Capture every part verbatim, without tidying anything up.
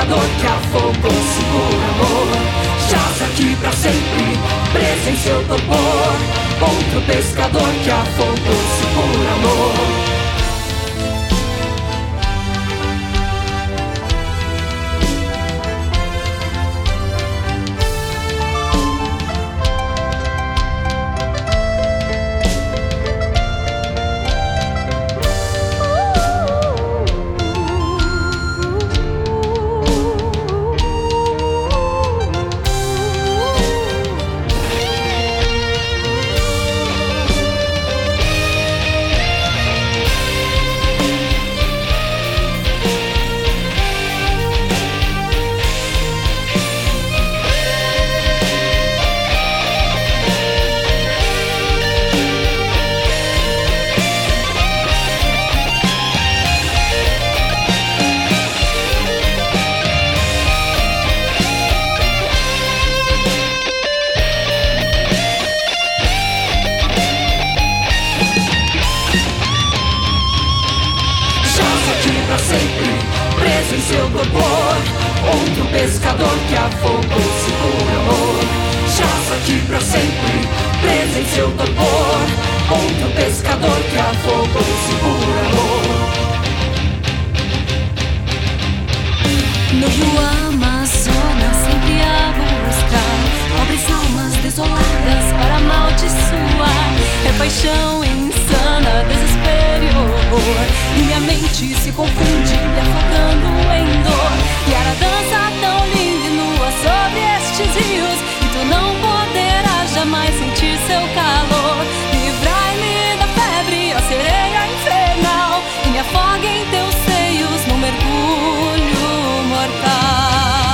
pescador que afogou-se por amor. Jaz aqui pra sempre, preso em seu torpor. Outro pescador que afogou-se por amor. Pra sempre, preso em seu torpor. Outro pescador que afogou-se por amor. Jaz aqui pra sempre, preso em seu torpor. Outro pescador que afogou-se por amor. No rio Amazonas sempre há buscar pobres almas desoladas para amaldiçoar. É paixão insana, desespero e horror. Minha mente se confunde, me afogando em dor. E era dança tão linda e nua sobre estes rios, e tu não poderás jamais sentir seu calor. Livrai-me da febre, ó sereia infernal, e me afogue em teus seios num mergulho mortal.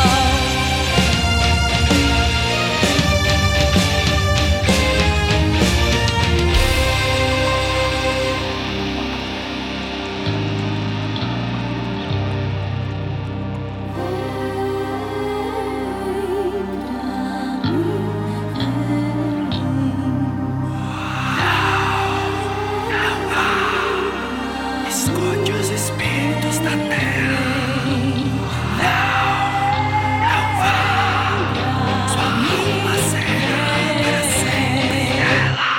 Esconde os espíritos da terra. Não, não vá. Sua alma será para sempre ela.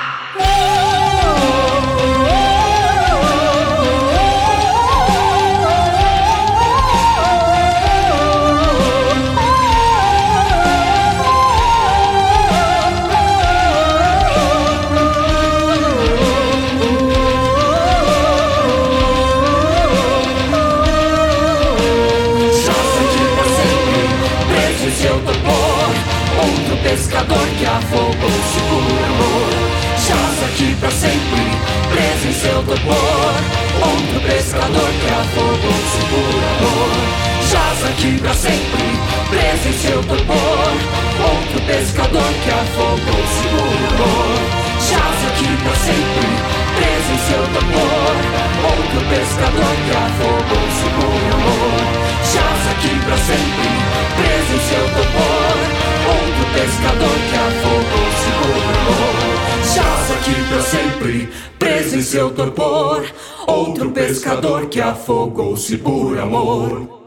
Seu torpor, outro pescador que afogou-se por amor. Jaz aqui pra sempre, preso em seu torpor. Outro pescador que afogou-se por amor. Jaz aqui pra sempre, preso em seu torpor. Outro pescador que afogou-se por amor. Jaz aqui pra sempre, preso em seu torpor. Outro pescador que afogou-se por amor. Jaz aqui pra sempre, preso em seu torpor. Outro pescador que afogou-se por amor. Jaz aqui pra sempre, preso em seu torpor. Outro pescador que afogou-se por amor.